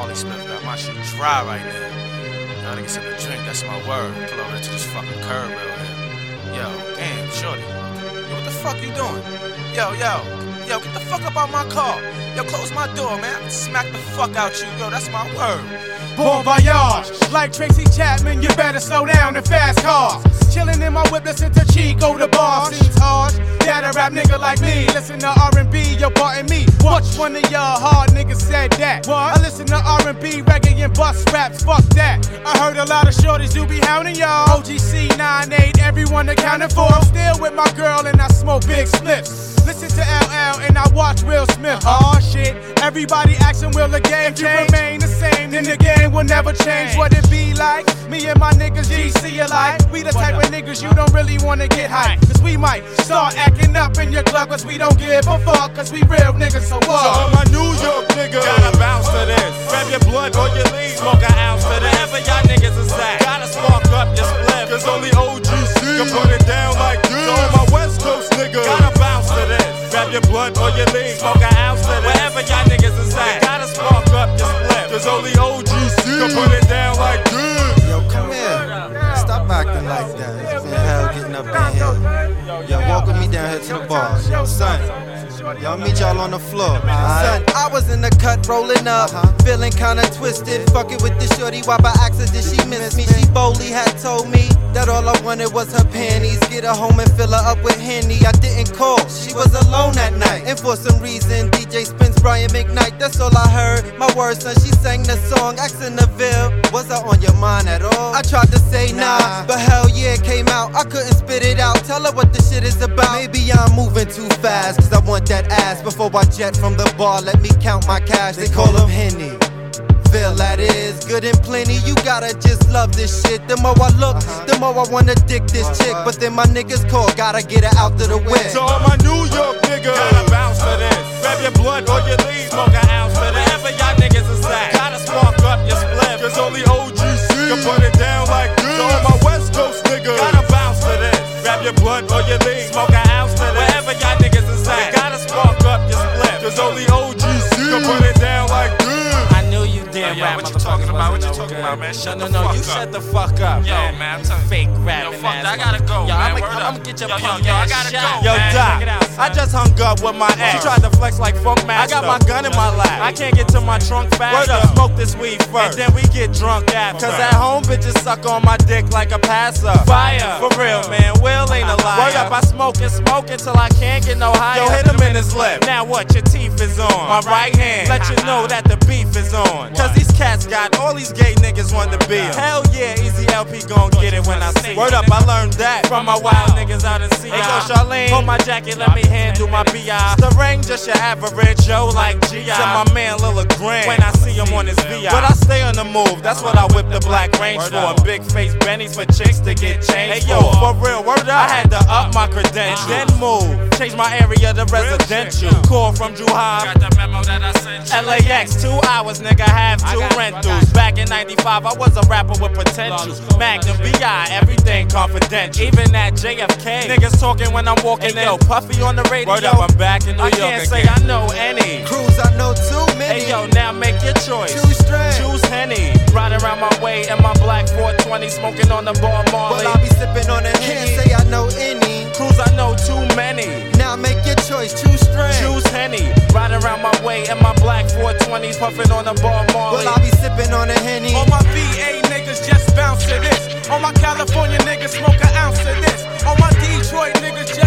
Marley Smith got my shit dry right now. Y'all niggas something to drink, that's my word. Pull over to this fucking curb real here. Yo, damn, shorty. Yo, what the fuck you doing? Yo, get the fuck up out my car. Yo, close my door, man. I can smack the fuck out you. Yo, that's my word. Bon voyage, like Tracy Chapman, you better slow down in fast cars. Chillin' in my whip, listen to Chico the bar. Seems hard that a rap nigga like me listen to R&B, yo, pardon me. Which one of y'all hard niggas said that? What? I listen to R&B, reggae, and bus raps, fuck that. I heard a lot of shorties do be hounding y'all. OGC 98, everyone accounted for. I'm still with my girl and I smoke big spliffs. Listen to LL and I watch Will Smith. Oh shit, everybody asking will the game change? If you remain the same, then the game will never change. What it be like? Me and my niggas GC alike. We the type of niggas you don't really wanna get hype. Cause we might start acting up in your club. Cause we don't give a fuck. Cause we real niggas, so what? So all my New York niggas gotta bounce to this. Grab your blood or your lean, smoke an ounce to this. Wherever y'all niggas is at, gotta spark up your split. Cause only OGC can put it down like this. So all my West Coast niggas gotta bounce to this. Grab your blood or your lean, smoke an ounce to this. Wherever y'all niggas is at, gotta spark up your split. Cause only OGC can put it down like this. Yo, come here. Stop acting like that. It's been hell getting up in here. Yo, welcome me down here to the bar. Yo, son. Y'all meet y'all on the floor. Son, I was in the cut rolling up, feeling kinda twisted. Fucking with this shorty, why by accident she missed me. She boldly had told me that all I wanted was her panties. Get her home and fill her up with Henny. I didn't call, she was alone that night. And for some reason, DJ spins Brian McKnight. That's all I heard. My words, son, she sang the song, asking Neville, was I on your mind at all? I tried to say nah, but hell yeah, it came out. I couldn't spit it out. Tell her what the shit is about. Maybe I'm moving too fast, cause I want that ass. Before I jet from the bar, let me count my cash. They call him Henny. Feel that is good and plenty. You gotta just love this shit. The more I look, the more I wanna dick this chick. But then my niggas call, gotta get her out to the whip. So all my New York niggas gotta bounce to this. Grab your blood or your lean, smoke an ounce to this. Wherever y'all niggas is at, gotta spark up your split. Cause only OGC can put it down like this. So all my West Coast niggas gotta bounce to this. Grab your blood or your lean, smoke an ounce to this. Wherever y'all niggas is at, gotta spark up your split. Cause only OGC can put it down like this. I knew you damn right. What you talking about? What you talking about, man? Shut the fuck up. No, you shut the fuck up. Yo, man, I'm telling you. Fake rapping Yo, fuck ass. that. I gotta go, yo, man. I'm gonna get your punk I ass gotta shot. go, Yo, man. Doc, Check it out, son. I just hung up with my ex. She tried to flex like Funk Master. I got my gun in my lap. I can't get to my trunk fast. Word up, smoke this weed first, and then we get drunk after. Cause at home, bitches suck on my dick like a passer. Fire, for real, man. Will ain't a liar. Word up, I smoke till I can't get no higher. Yo, hit him in his lip. Now what? Your teeth is on my right hand. Let you know that the beef is on. Cause these cats got all these gay niggas want to be em. Hell yeah, Easy LP gon' get it when I see. Word up, I learned that from my wild niggas out in sea. Hey, go Charlene, hold my jacket, let me handle my BI. The ring just your average Joe like G.I. To my man Lil Grand when I see him on his VI. But I stay on the move, that's what I whip the black range for. Big face Bennies for chicks to get changed. Hey yo, for real, word up, I had to up my credentials. Then move, change my area to residential. Call from Drew High, Got the memo that I sent you. LAX, 2 hours, nigga, have 2 rentals. Back in 95, I was a rapper with potential. Magnum B.I., everything confidential. Even at JFK, niggas talking when I'm walking in. Yo, Puffy on the radio. Word up, I'm back in New York. I can't say I know any. Crews, I know too many. Hey yo, now make your choice. Choose strength. Choose Henny. Riding around my way in my black 420, smoking on the bar Marley. Well, I'll be sipping on a Henny. Can't say I know any. Crews, I know too many. Now make your choice, choose strength. Choose Henny. Riding around my way in my black 420s, puffing on the bar Marley. Well, I'll be sipping on a Henny. All my VA niggas just bounce to this. All my California niggas smoke an ounce of this. All my Detroit niggas just